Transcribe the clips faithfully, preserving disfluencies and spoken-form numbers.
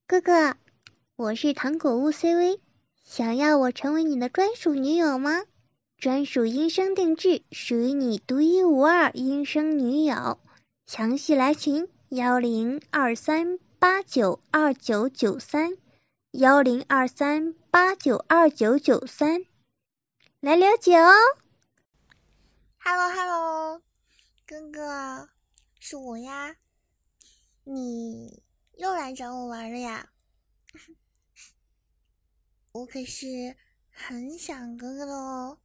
哥哥，我是糖果屋 C V，想要我成为你的专属女友吗？专属音声定制，属于你独一无二音声女友。详细来群幺零二三八九二九九三幺零二三八九二九九三来了解哦。 Hello Hello， 哥哥，是我呀，你又来找我玩了呀？我可是很想哥哥的哦。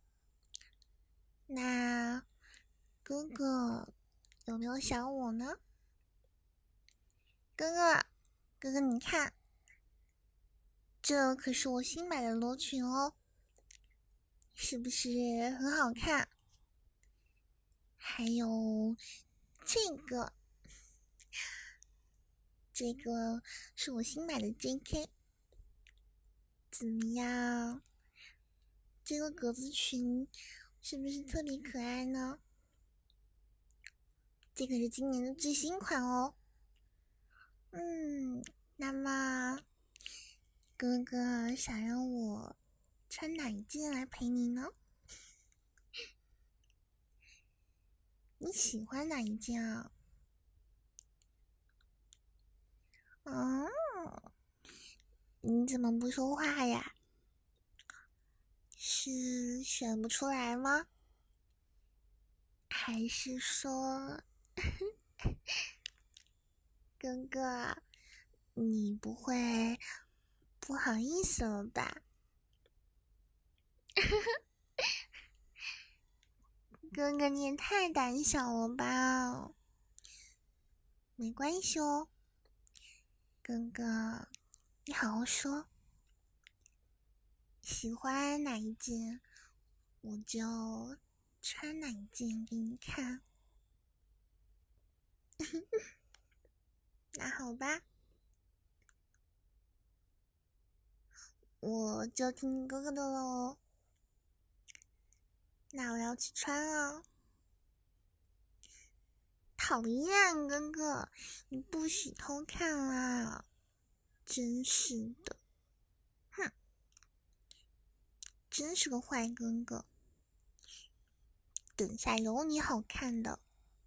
那哥哥有没有想我呢？哥哥，哥哥你看，这可是我新买的罗裙哦，是不是很好看？还有这个，这个是我新买的 J K， 怎么样？这个格子裙是不是特别可爱呢？这可是今年的最新款哦。嗯，那么哥哥想让我穿哪一件来陪你呢？你喜欢哪一件啊？嗯，你怎么不说话呀？是选不出来吗？还是说哥哥你不会不好意思了吧？哥哥你也太胆小了吧。没关系哦，哥哥你好好说，喜欢哪一件我就穿哪一件给你看。那好吧，我就听哥哥的喽。那我要去穿了。讨厌，哥哥，你不许偷看啦！真是的，哼，真是个坏哥哥。等下有你好看的。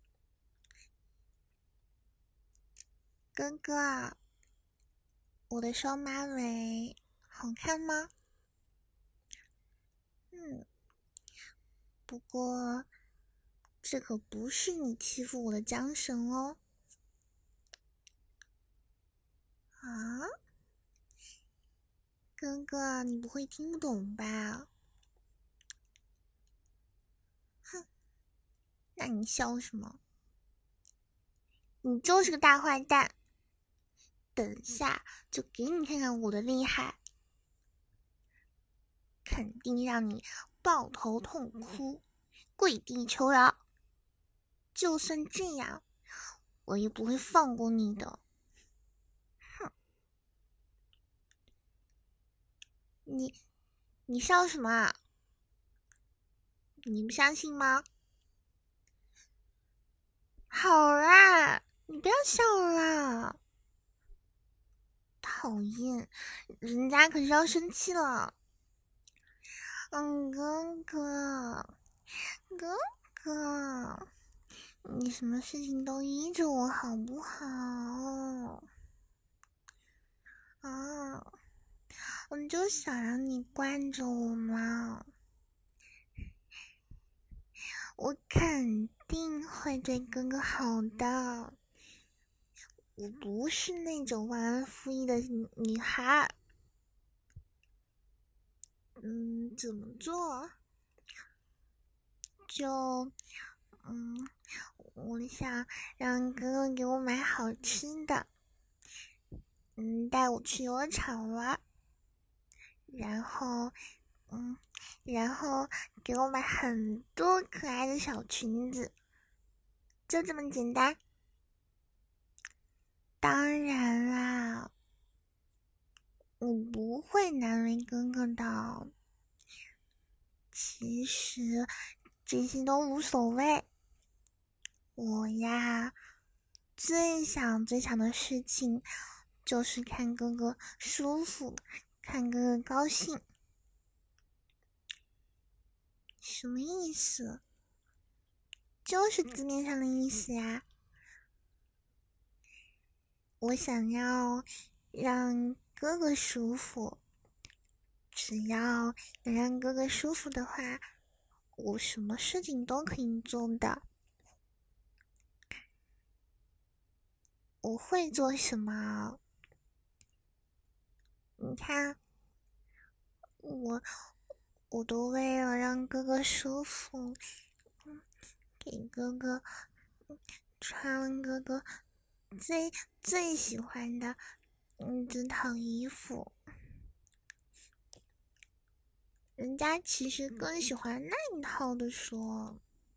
哥哥，我的双马尾好看吗？嗯，不过这可不是你欺负我的缰绳哦。啊，哥哥，你不会听不懂吧？哼，那你笑什么？你就是个大坏蛋。等下就给你看看我的厉害，肯定让你抱头痛哭，跪地求饶。就算这样，我也不会放过你的。哼，你你笑什么啊？你不相信吗？好啦，你不要笑啦。讨厌，人家可是要生气了。嗯，哥哥，哥哥，你什么事情都依着我好不好？啊，我就想让你惯着我嘛。我肯定会对哥哥好的。我不是那种忘恩负义的女孩。嗯，怎么做？就，嗯，我想让哥哥给我买好吃的，嗯，带我去游乐场玩，然后，嗯，然后给我买很多可爱的小裙子，就这么简单。当然啦，我不会难为哥哥的。其实这些都无所谓。我呀，最想最想的事情就是看哥哥舒服，看哥哥高兴。什么意思？就是字面上的意思呀。我想要让哥哥舒服，只要能让哥哥舒服的话，我什么事情都可以做的。我会做什么？你看，我我都为了让哥哥舒服，给哥哥穿哥哥最最喜欢的嗯这套衣服。人家其实更喜欢那一套的说，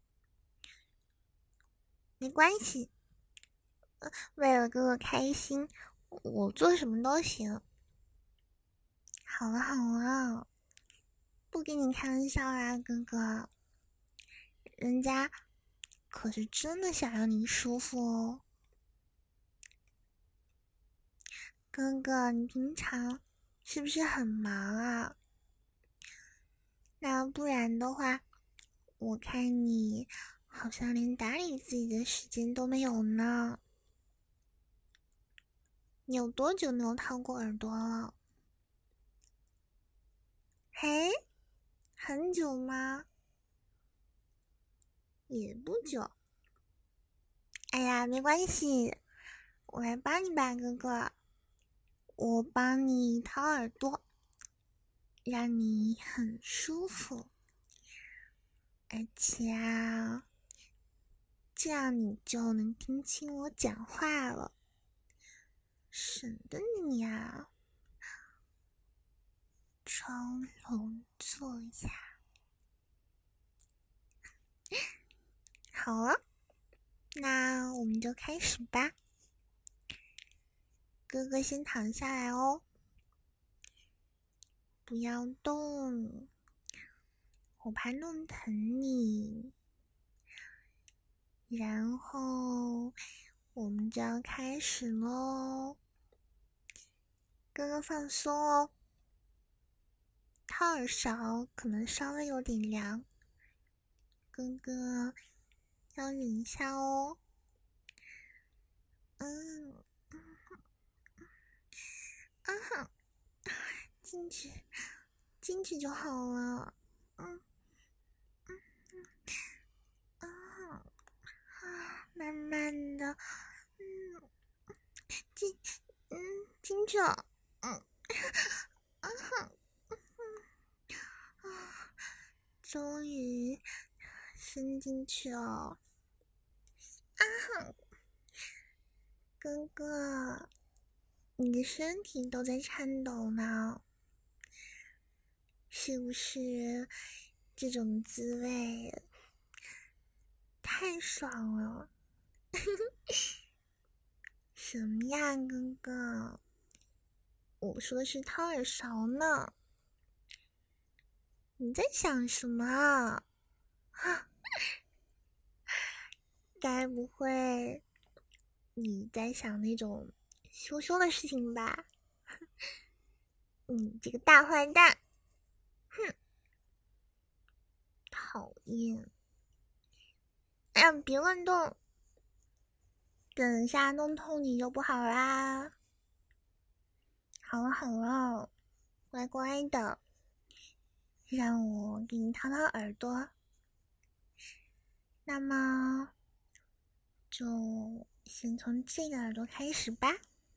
没关系，呃，为了哥哥开心，我做什么都行。好了好了，不跟你开玩笑啦，哥哥，人家可是真的想让你舒服哦。哥哥，你平常是不是很忙啊？那不然的话，我看你好像连打理自己的时间都没有呢。你有多久没有掏过耳朵了？嘿，很久吗？也不久。哎呀，没关系，我来帮你吧，哥哥。我帮你掏耳朵，让你很舒服。而且啊，这样你就能听清我讲话了，省得你呀装聋作哑。好了，那我们就开始吧。哥哥先躺下来哦，不要动，我怕弄疼你。然后我们就要开始咯。哥哥放松哦，掏耳勺可能稍微有点凉，哥哥要忍一下哦。嗯，啊哈，进去，进去就好了。嗯，嗯嗯，啊，啊，慢慢的，嗯，进，嗯，进去了，嗯，啊哈，嗯，啊，终于伸进去了。啊哈，哥哥，你的身体都在颤抖呢，是不是这种滋味太爽了？什么呀，哥哥？我说的是掏耳勺呢。你在想什么啊？该不会你在想那种羞羞的事情吧？你这个大坏蛋！哼，讨厌！哎呀，别乱动，等下弄痛你就不好啦。好了好了，乖乖的，让我给你掏掏耳朵。那么，就先从这个耳朵开始吧。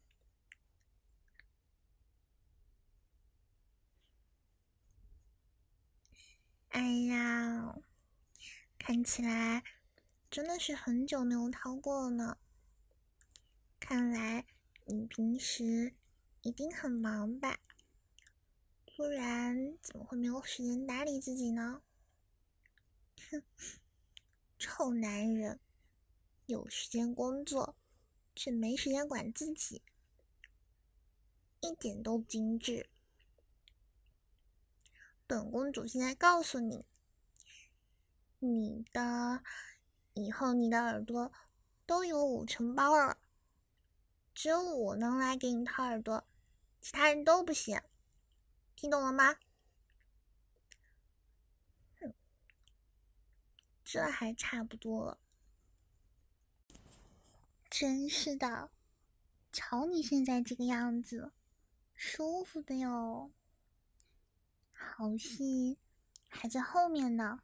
哎呀，看起来真的是很久没有掏过了呢。看来你平时一定很忙吧？不然怎么会没有时间打理自己呢？哼，臭男人，有时间工作，却没时间管自己，一点都不精致。本公主现在告诉你，你的以后你的耳朵都有五成包了， 只有我能来给你掏耳朵，其他人都不行，听懂了吗？哼，这还差不多了。真是的，瞧你现在这个样子，舒服的哟。好戏还在后面呢。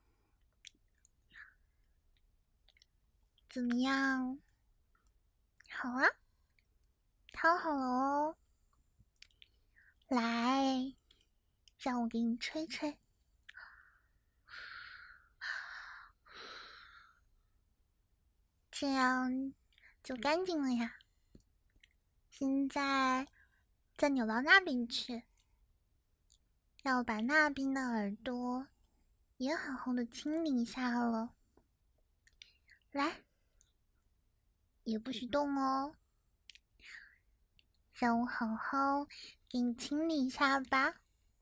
怎么样？好啊，掏好了哦。来，让我给你吹吹。这样就干净了呀。现在再扭到那边去，要把那边的耳朵也好好的清理一下了。来，也不许动哦，让我好好给你清理一下吧。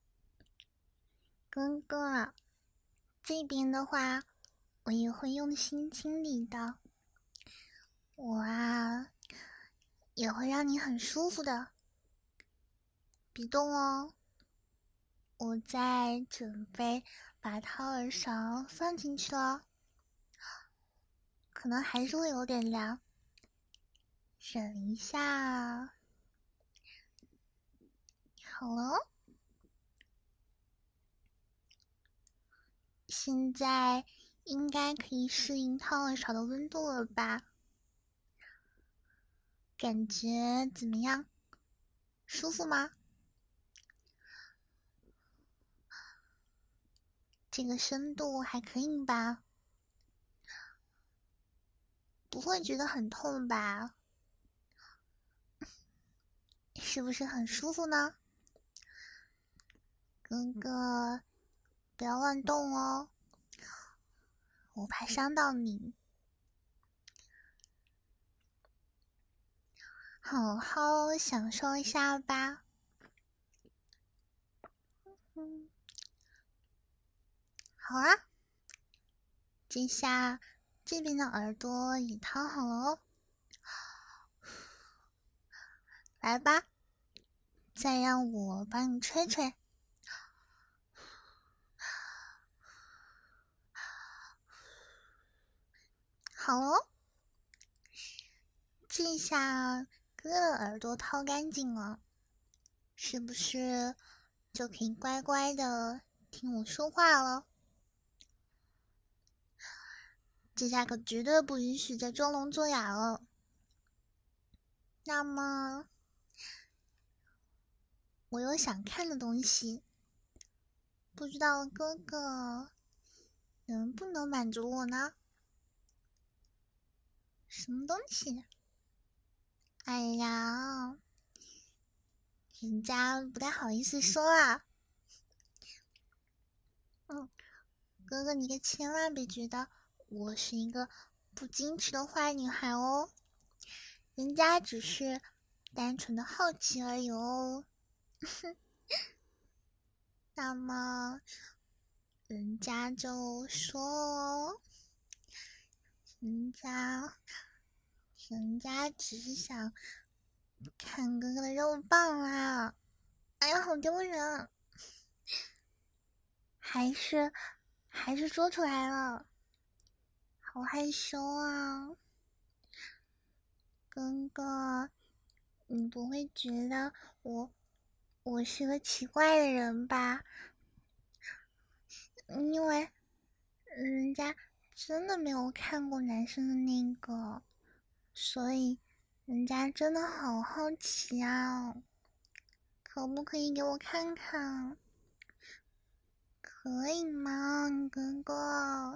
哥哥，这边的话我也会用心清理的，我啊也会让你很舒服的。别动哦，我在准备把掏耳勺放进去了，可能还是会有点凉，忍一下。好了，现在应该可以适应掏耳勺的温度了吧？感觉怎么样？舒服吗？这个深度还可以吧？不会觉得很痛吧？是不是很舒服呢？哥哥，不要乱动哦，我怕伤到你。好好享受一下吧。嗯，好啦，这下这边的耳朵也掏好了哦。来吧，再让我帮你吹吹。好哦，这下哥的耳朵掏干净了，是不是就可以乖乖的听我说话了？这下可绝对不允许再装聋作哑了。那么，我有想看的东西，不知道哥哥能不能满足我呢？什么东西？哎呀，人家不太好意思说啊。嗯，哥哥你可千万别觉得我是一个不矜持的坏女孩哦，人家只是单纯的好奇而已哦。那么，人家就说哦，人家，人家只是想看哥哥的肉棒啦。哎呀，好丢人！还是，还是说出来了，好害羞啊。哥哥，你不会觉得我，我是个奇怪的人吧？因为人家真的没有看过男生的那个，所以人家真的好好奇啊！可不可以给我看看？可以吗，哥哥？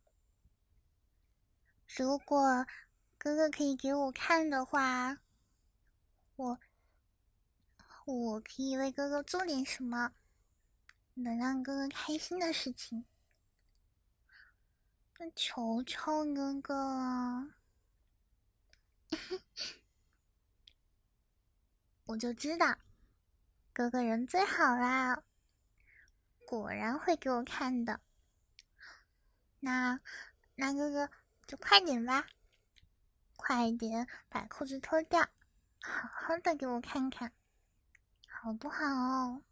如果哥哥可以给我看的话，我我可以为哥哥做点什么，能让哥哥开心的事情。那求求哥哥，我就知道哥哥人最好啦，果然会给我看的。那那哥哥就快点吧，快点把裤子脱掉， 好好的给我看看，好不好？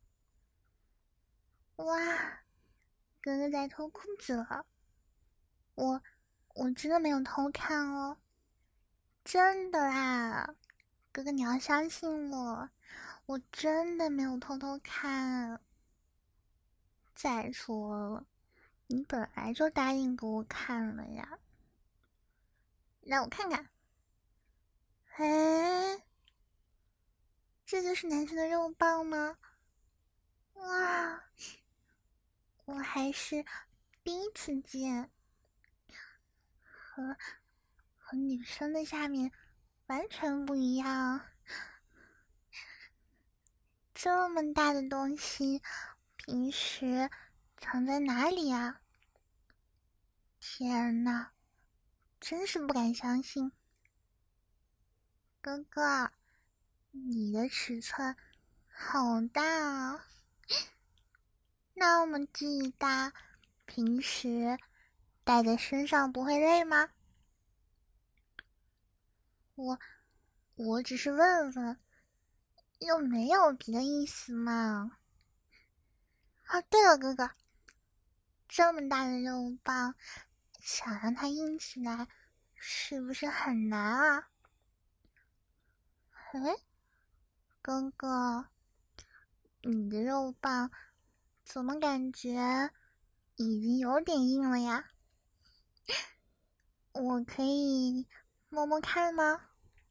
哇，哥哥在脱裤子了，我我真的没有偷看哦，真的啦，哥哥你要相信我，我真的没有偷偷看。再说了，你本来就答应给我看了呀，让我看看。哎，这就是男生的肉棒吗？哇，我还是第一次见，和和女生的下面完全不一样。这么大的东西，平时藏在哪里啊？天哪，真是不敢相信。哥哥，你的尺寸好大啊，那么巨大，平时带在身上不会累吗？我我只是问问，又没有别的意思嘛。啊，对了，哥哥，这么大的肉棒，想让它硬起来，是不是很难啊？哎，哥哥，你的肉棒怎么感觉已经有点硬了呀？我可以摸摸看吗？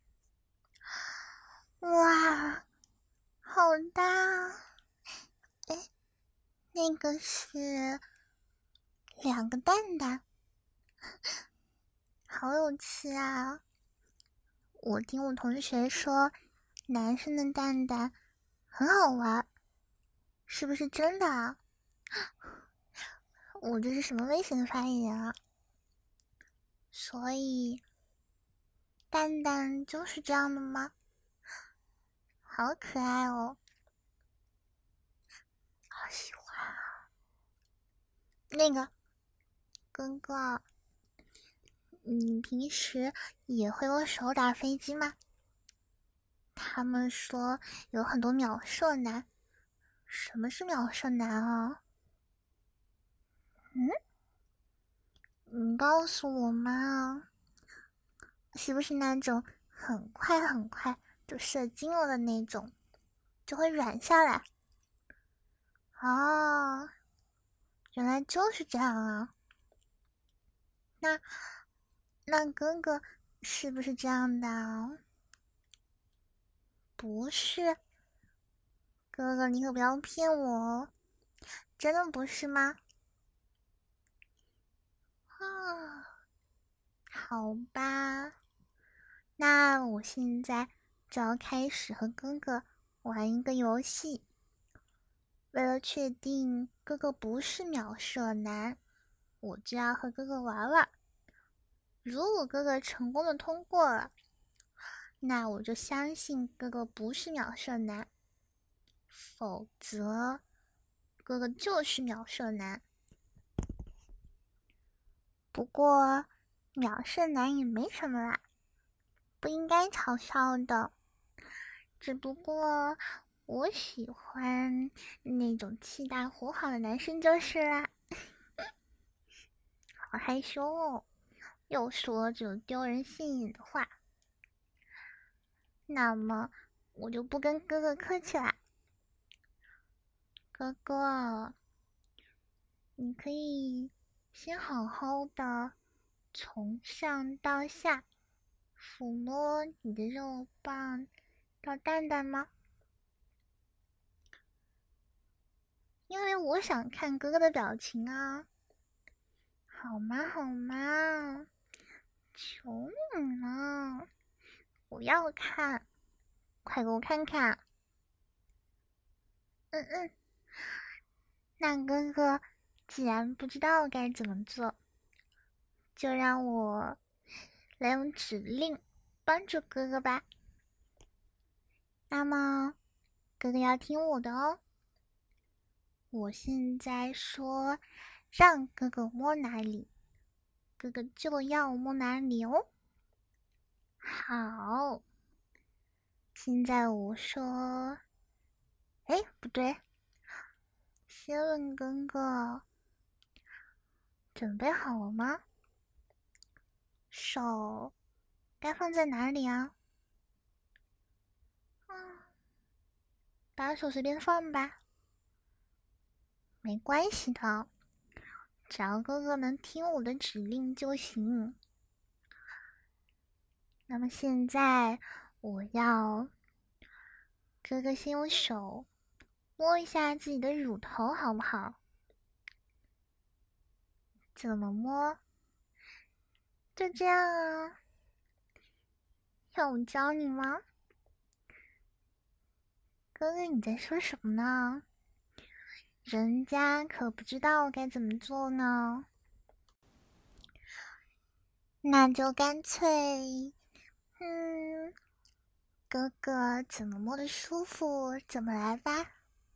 哇，好大啊！哎，那个是两个蛋蛋，好有趣啊！我听我同学说，男生的蛋蛋很好玩，是不是真的啊？我这是什么危险的发言啊？所以，蛋蛋就是这样的吗？好可爱哦，好喜欢啊！那个哥哥，你平时也会用手打飞机吗？他们说有很多秒射男，什么是秒射男啊？嗯，你告诉我嘛，是不是那种很快很快就射精了的那种，就会软下来？哦，原来就是这样啊。那那哥哥是不是这样的啊？不是，哥哥你可不要骗我哦，真的不是吗？啊，好吧，那我现在就要开始和哥哥玩一个游戏。为了确定哥哥不是秒射男，我就要和哥哥玩玩。如果哥哥成功的通过了，那我就相信哥哥不是秒射男，否则哥哥就是秒射男。不过秒射男也没什么啦，不应该嘲笑的。只不过我喜欢那种气大活好的男生就是啦。好害羞哦，又说这种丢人现眼的话。那么我就不跟哥哥客气啦。哥哥，你可以先好好的从上到下抚摸你的肉棒到蛋蛋吗？因为我想看哥哥的表情啊。好吗好吗，求你了，我要看，快给我看看。嗯嗯，那哥哥既然不知道该怎么做，就让我来用指令帮助哥哥吧。那么哥哥要听我的哦，我现在说让哥哥摸哪里，哥哥就要摸哪里哦。好， 现在我说，哎，不对，先问哥哥，准备好了吗？手该放在哪里啊？嗯，把手随便放吧，没关系的，只要哥哥能听我的指令就行。那么现在我要哥哥先用手摸一下自己的乳头，好不好？怎么摸？就这样啊。要我教你吗？哥哥，你在说什么呢？人家可不知道该怎么做呢。那就干脆，嗯，哥哥怎么摸的舒服怎么来吧。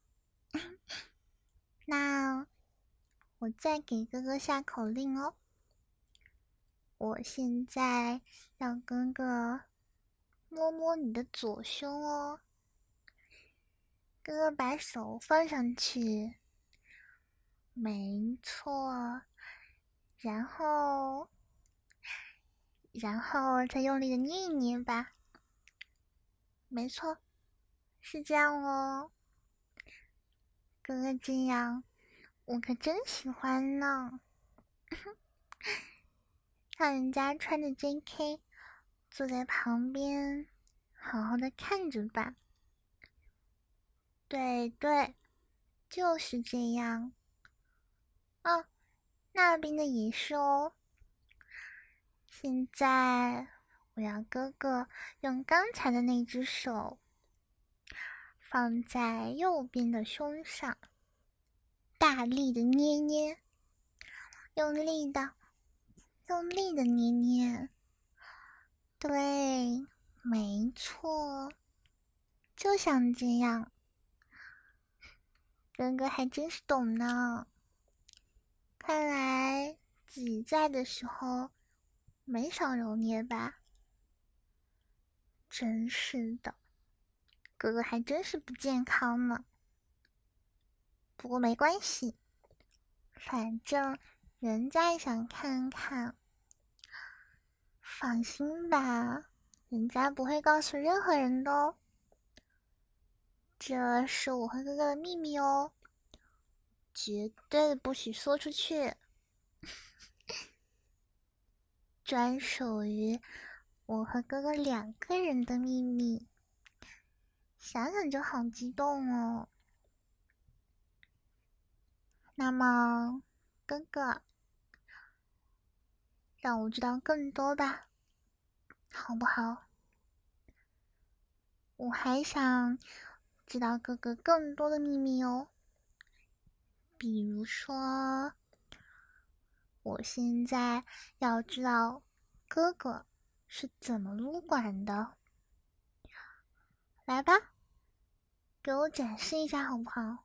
那我再给哥哥下口令哦。我现在要哥哥摸摸你的左胸哦。哥哥把手放上去，没错，然后，然后再用力的捏一捏吧，没错，是这样哦。哥哥这样，我可真喜欢呢。让人家穿着 J K 坐在旁边，好好的看着吧。对对，就是这样。哦，那边的也是哦。现在我要哥哥用刚才的那只手放在右边的胸上，大力的捏捏，用力的，用力的捏捏。对，没错，就像这样。哥哥还真是懂呢，看来自己在的时候没少揉捏吧。真是的，哥哥还真是不健康呢。不过没关系，反正人家也想看看。放心吧，人家不会告诉任何人的哦。这是我和哥哥的秘密哦，绝对不许说出去，专属于我和哥哥两个人的秘密。想想就好激动哦。那么，哥哥，让我知道更多吧，好不好？我还想知道哥哥更多的秘密哦。比如说，我现在要知道哥哥是怎么撸管的。来吧，给我展示一下好不好？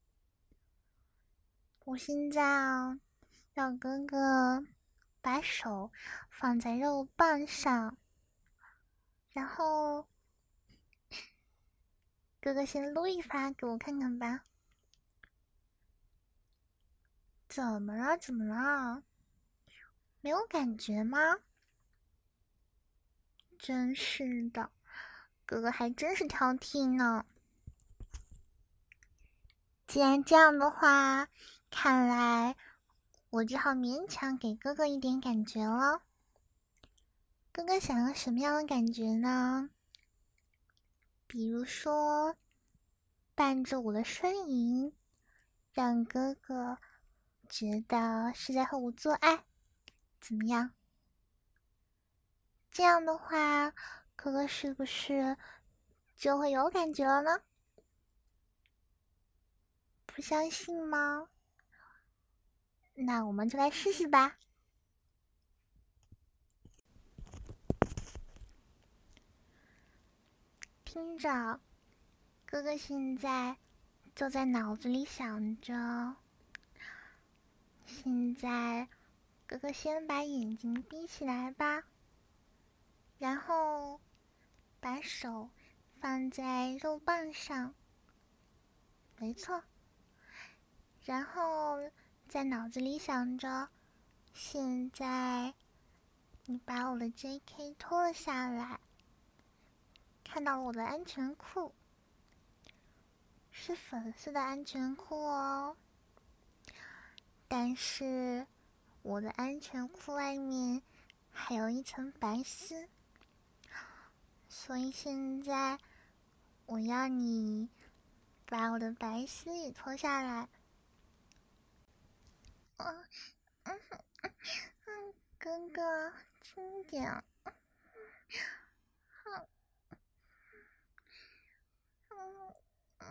我现在啊，要哥哥把手放在肉棒上，然后哥哥先撸一发给我看看吧。怎么了？怎么了？没有感觉吗？真是的，哥哥还真是挑剔呢。既然这样的话，看来我只好勉强给哥哥一点感觉了。哥哥想要什么样的感觉呢？比如说，伴着我的呻吟，让哥哥觉得是在和我做爱，怎么样？这样的话，哥哥是不是就会有感觉了呢？不相信吗？那我们就来试试吧。听着，哥哥现在就在脑子里想着。现在，哥哥先把眼睛闭起来吧，然后把手放在肉棒上，没错。然后在脑子里想着，现在你把我的 J K 脱了下来，看到了我的安全裤，是粉色的安全裤哦。但是我的安全裤外面还有一层白丝，所以现在我要你把我的白丝也脱下来。嗯嗯嗯，哥哥，轻点。嗯嗯嗯，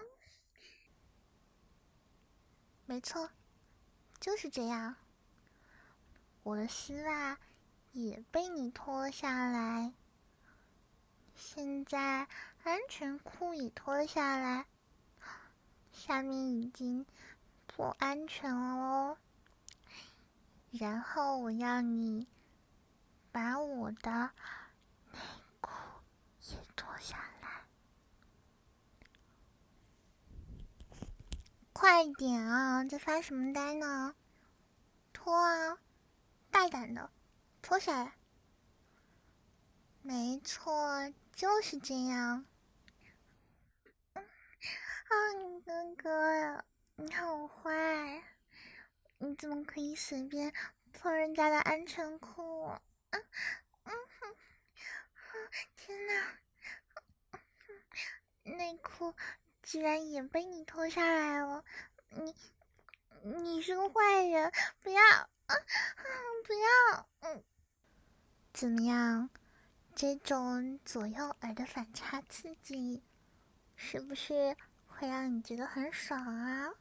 没错，就是这样。我的丝袜也被你脱了下来，现在安全裤也脱了下来，下面已经不安全了哦。然后我要你把我的内裤也脱下来，快点啊！在发什么呆呢？脱啊！大胆的脱下来。没错，就是这样。啊，哥哥，你好坏！你怎么可以随便脱人家的安全裤？啊嗯哼，天哪！内裤居然也被你脱下来了！你你是个坏人！不要啊啊！不要！嗯，怎么样？这种左右耳的反差刺激，是不是会让你觉得很爽啊？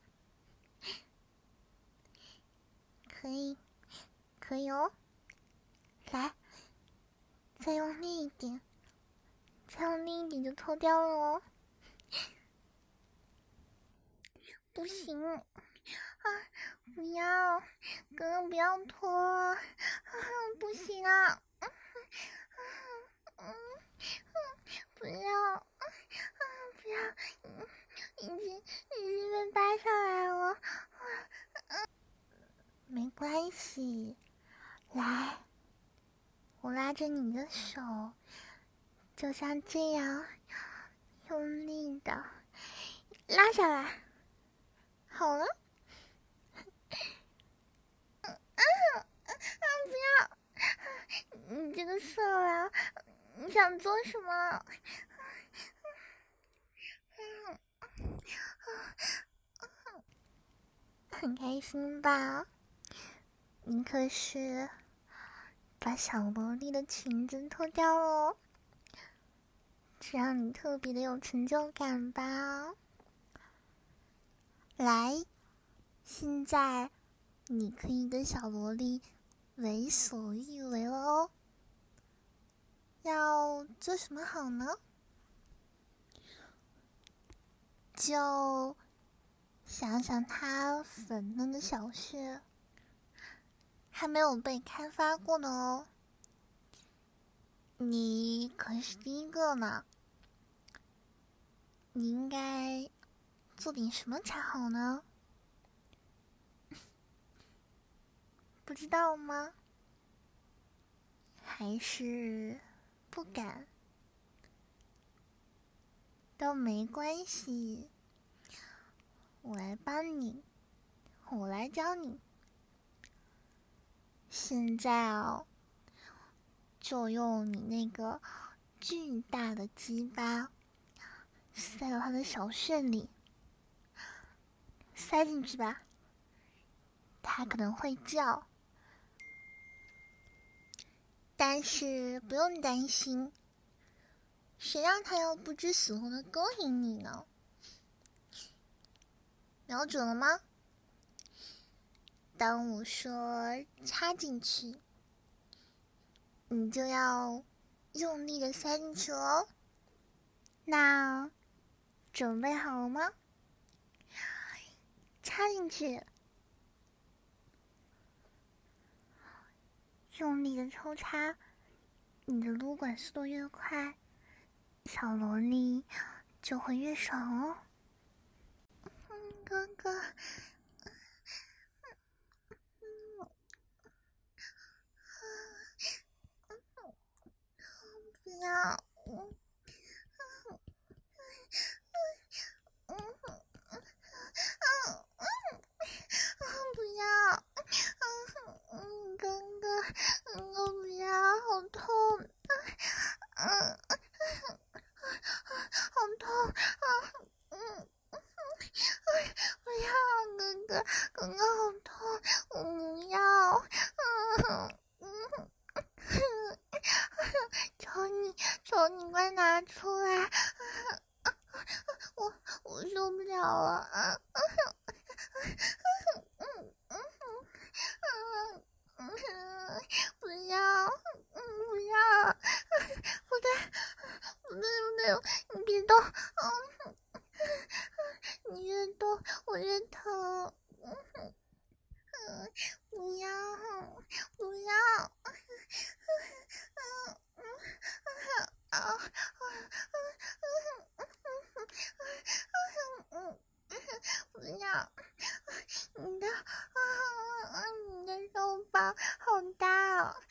可以，可以哦。来，再用力一点，再用力一点就脱掉了哦。不行啊！不要，哥哥不要脱啊！不行啊！不要，不要，已经已经被扒下来了。没关系，来，我拉着你的手，就像这样用力的拉下来。好了。啊啊！不要！你这个色狼，你想做什么？很开心吧？你可是把小萝莉的裙子脱掉了哦，这让你特别的有成就感吧？来，现在你可以跟小萝莉为所欲为了哦。要做什么好呢？就想想她粉嫩的小穴，还没有被开发过的哦。你可是第一个呢，你应该做点什么才好呢？不知道吗？还是不敢？都没关系，我来帮你，我来教你。现在哦，就用你那个巨大的鸡巴塞到他的小穴里，塞进去吧。他可能会叫，但是不用担心，谁让他要不知死活的勾引你呢？瞄准了吗？当我说插进去，你就要用力的塞进去哦。那准备好了吗？插进去，用力的抽插，你的撸管速度越快， 小萝莉就会越爽哦。嗯，哥哥，不要，嗯嗯嗯，不要，嗯，哥哥，哥哥不要，好痛，嗯，好痛，嗯，不要，哥哥，哥哥好痛，我不要，嗯嗯，求你，求你快拿出来，我我受不了了，不要，嗯，不要，不对，不对，不对，你别动，嗯，你越动我越疼，嗯，不要，不要，嗯嗯啊，嗯，不要，你的，啊，你的肉棒好大哦。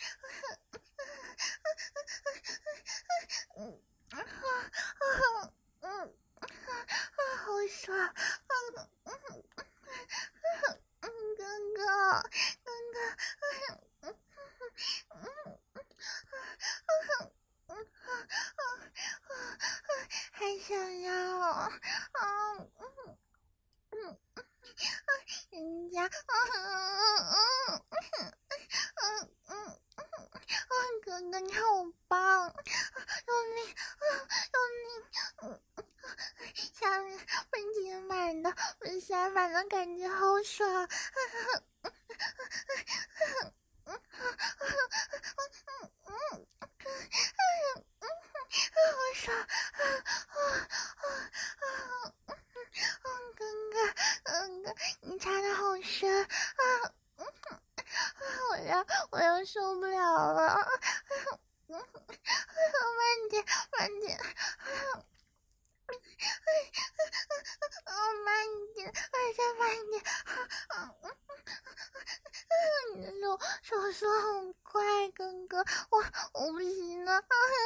嗯啊啊嗯啊，好爽！嗯嗯嗯，哥哥，哥哥，嗯嗯嗯嗯还想要啊嗯嗯人家嗯嗯嗯嗯嗯，哥哥你好棒，用力用力，嗯。下面被填满的，被塞满的感觉好爽！好爽！哥哥，哥哥，你插的好深啊！我要，我要受不了了！慢点，慢点！哦，慢一点，再慢一点！你的手手速好快，哥哥，我我不行了！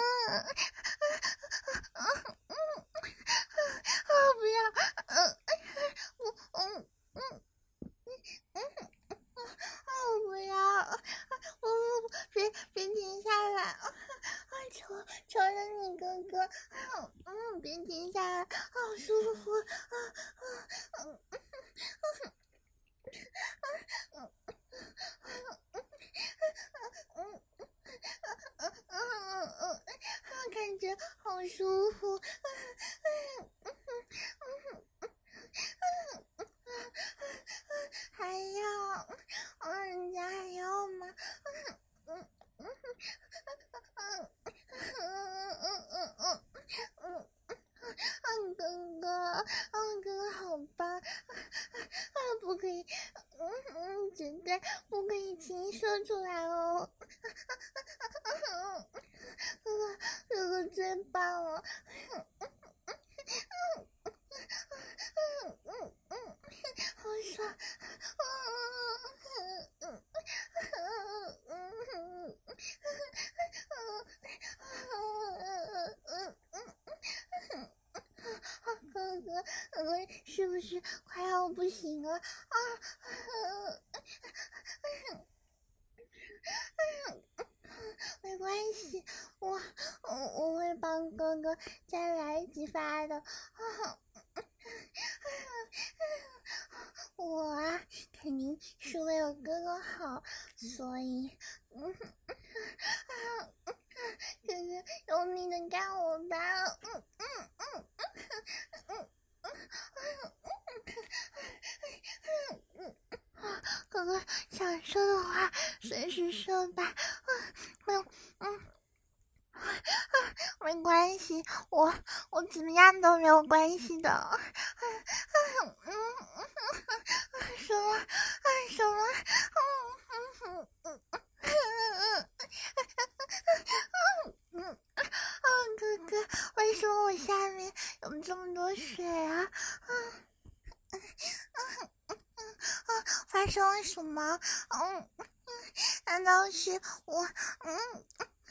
啊，不要！嗯，我嗯嗯嗯我不要！我不别别停下来！啊，求求了你，哥哥！嗯，别停下来，好舒服！啊啊嗯嗯嗯嗯嗯嗯嗯，感觉好舒服！还要？嗯，人家还要吗？嗯嗯嗯嗯嗯嗯嗯嗯，哥哥，嗯，哥哥好棒！啊，不可以，嗯嗯，绝对不可以轻易说出来哦！哥哥，哥哥最棒了！嗯嗯嗯，好爽！嗯嗯嗯嗯嗯嗯哥哥，哥哥是不是快要不行了啊？没关系，我我我会帮哥哥再来几发的。我啊，肯定是为了哥哥好，所以，嗯，哥哥用力的干我吧，嗯嗯嗯嗯嗯嗯，哥哥想射的话随时射吧，嗯，没有，嗯。没关系，我我怎么样都没有关系的。嗯嗯嗯，什么？什么？嗯嗯嗯嗯嗯嗯，哥哥，为什发生了什么？嗯，难道是我？嗯，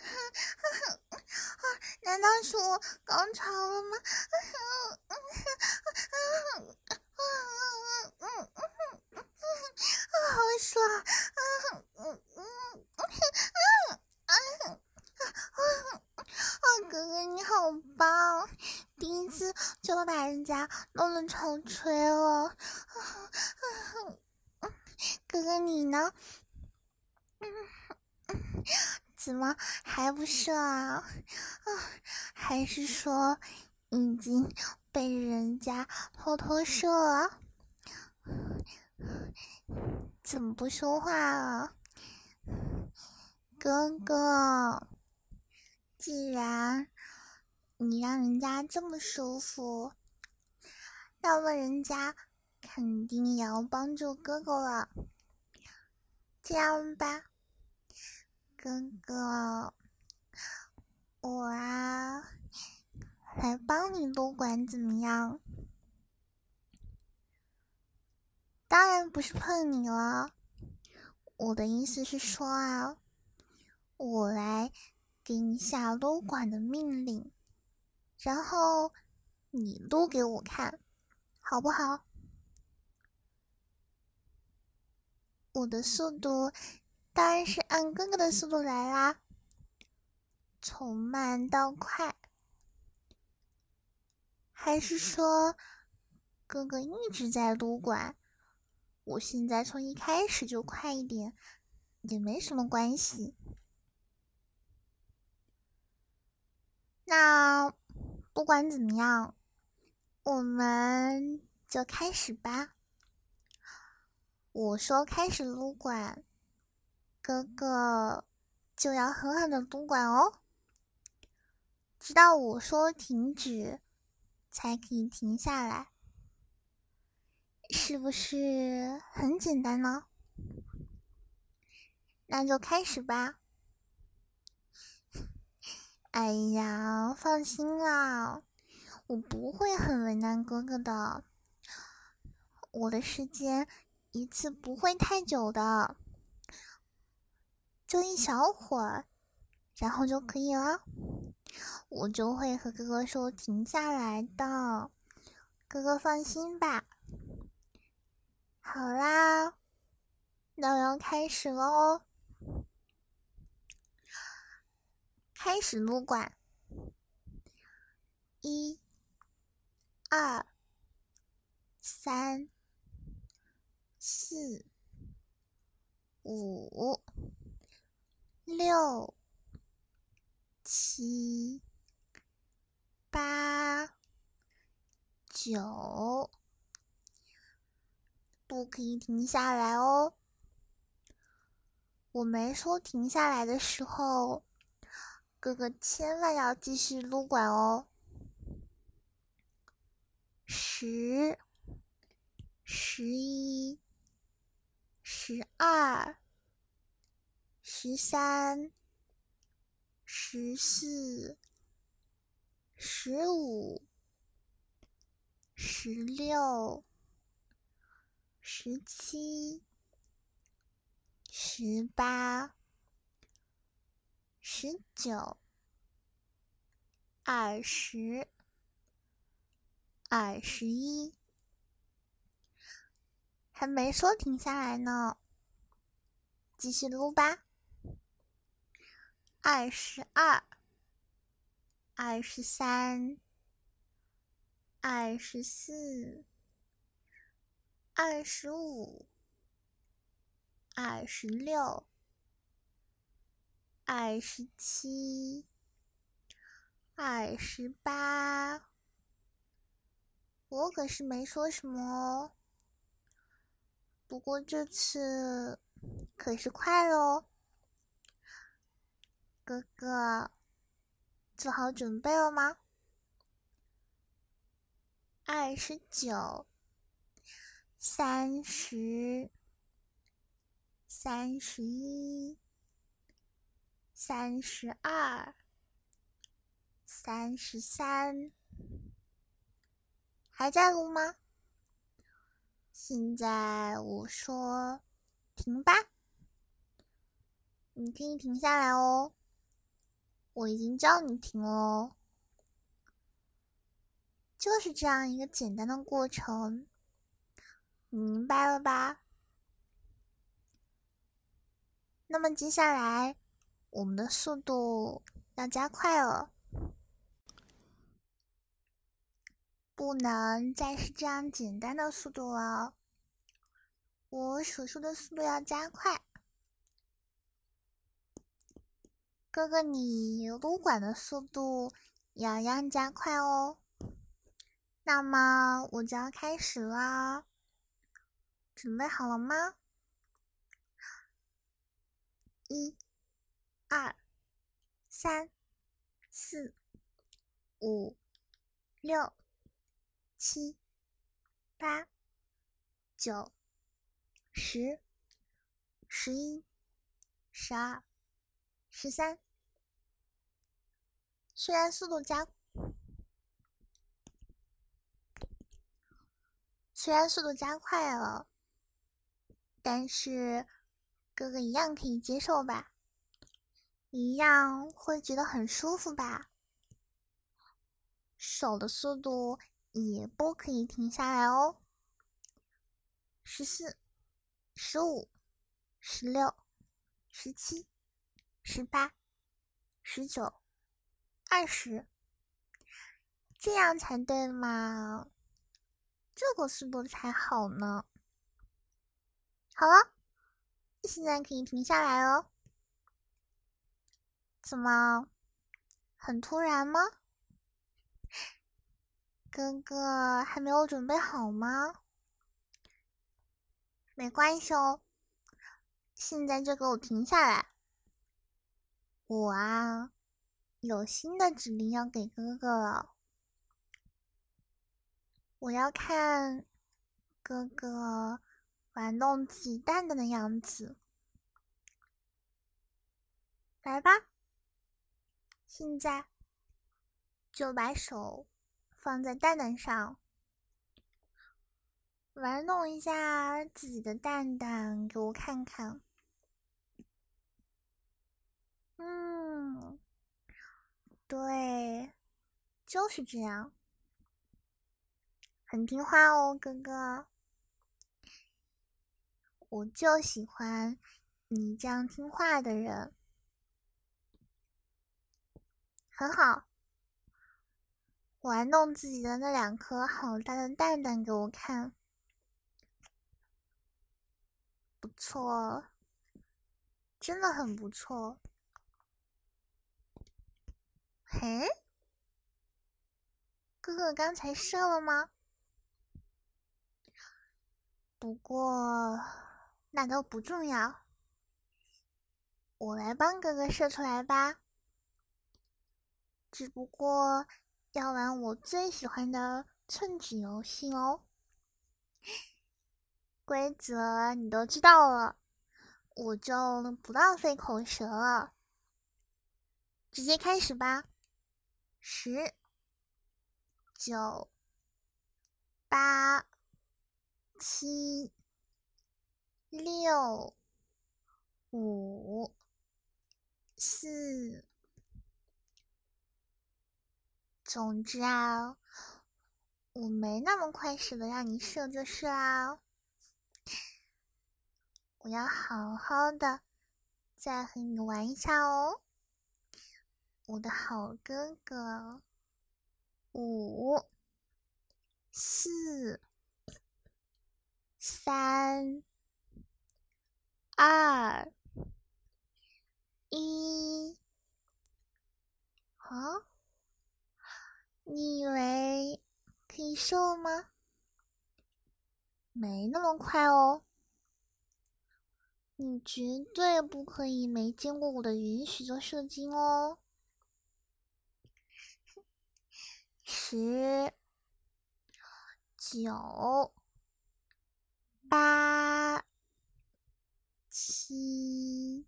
难道是我高潮了吗？好爽！哥哥你好棒，第一次就把人家弄得潮吹了。哥哥你呢？怎么还不射啊？还是说已经被人家偷偷射了？怎么不说话啊？哥哥，既然你让人家这么舒服，那么人家肯定也要帮助哥哥了。这样吧，哥哥，我啊来帮你撸管怎么样？当然不是碰你了，我的意思是说啊，我来给你下撸管的命令，然后你撸给我看，好不好？我的速度当然是按哥哥的速度来啦，从慢到快。还是说哥哥一直在撸管，我现在从一开始就快一点也没什么关系。那不管怎么样，我们就开始吧。我说开始撸管，哥哥就要狠狠的撸管哦，直到我说停止才可以停下来，是不是很简单呢？那就开始吧。哎呀，放心啦，我不会很为难哥哥的，我的时间一次不会太久的，就一小会儿，然后就可以了。我就会和哥哥说停下来的，哥哥放心吧。好啦，那我要开始咯。开始撸管，一、二、三、四、五、六、七、八、九，不可以停下来哦。我没说停下来的时候，哥哥千万要继续撸管哦。十、十一、十二、十三、十四、十五、十六、十七、十八、十九、二十、二十一，还没说停下来呢，继续撸吧。二十二、二十三、二十四、二十五、二十六、二十七、二十八，我可是没说什么哦。不过这次可是快咯。哥哥，做好准备了吗？二十九、三十、三十一、三十二、三十三，还在撸吗？ 现在我说停吧，你可以停下来哦。我已经叫你停了哦。就是这样一个简单的过程，你明白了吧？那么接下来，我们的速度要加快了，不能再是这样简单的速度了。我数数的速度要加快。哥哥，你撸管的速度也要一样加快哦。那么我就要开始啦，准备好了吗？一、二、三、四、五、六、七、八、九、十、十一、十二、十三。虽然速度加，虽然速度加快了，但是哥哥一样可以接受吧？一样会觉得很舒服吧？手的速度也不可以停下来哦。十四、十五、十六、十七、十八、十九、二十，这样才对嘛？这个速度才好呢。好了，现在可以停下来了。怎么，很突然吗？哥哥还没有准备好吗？没关系哦，现在就给我停下来。我啊，有新的指令要给哥哥了。我要看哥哥玩弄自己蛋蛋的样子。来吧，现在就把手放在蛋蛋上，玩弄一下自己的蛋蛋，给我看看。嗯，对，就是这样，很听话哦，哥哥。我就喜欢你这样听话的人。很好，玩弄自己的那两颗好大的蛋蛋给我看。不错，真的很不错。嘿，哥哥刚才射了吗？不过那都不重要，我来帮哥哥射出来吧。只不过要玩我最喜欢的寸指游戏哦。规则你都知道了，我就不浪费口舌了，直接开始吧。十、九、八、七、六、五、四。总之啊，我没那么快舍得让你射就是啊。我要好好的再和你玩一下哦，我的好哥哥。五、四、三、二、一。啊？你以为可以射吗？没那么快哦。你绝对不可以没经过我的允许就射精哦。十、九、八、七、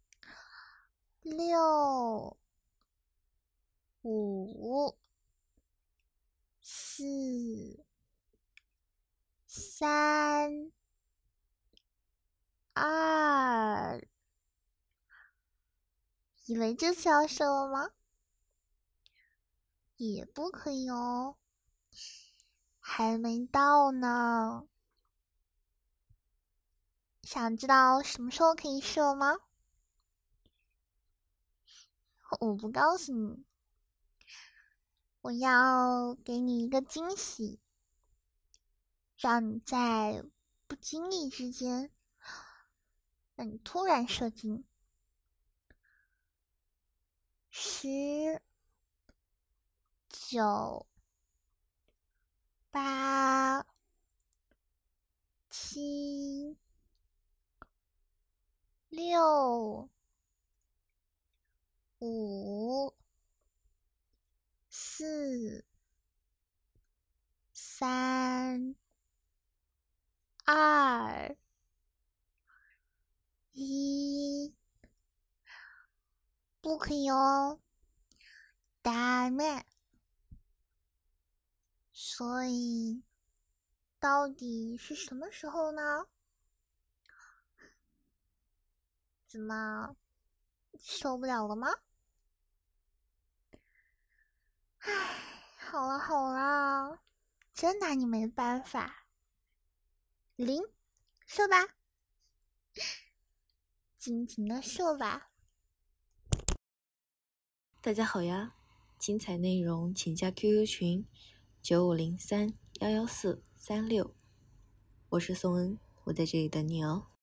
六、五、四、 三、二，以为这次要射了吗？也不可以哦，还没到呢。想知道什么时候可以射吗？我不告诉你，我要给你一个惊喜，让你在不经意之间，让你突然射精。十、九、八、七、六、五、四、三、二、一，不可以哦，ダメ。所以，到底是什么时候呢？怎么受不了了吗？唉，好了好了，真拿你没办法。零，射吧，尽情的射吧。 大家好呀，精彩内容请加 Q Q 群九五零三幺幺四三六，我是宋恩，我在这里等你哦。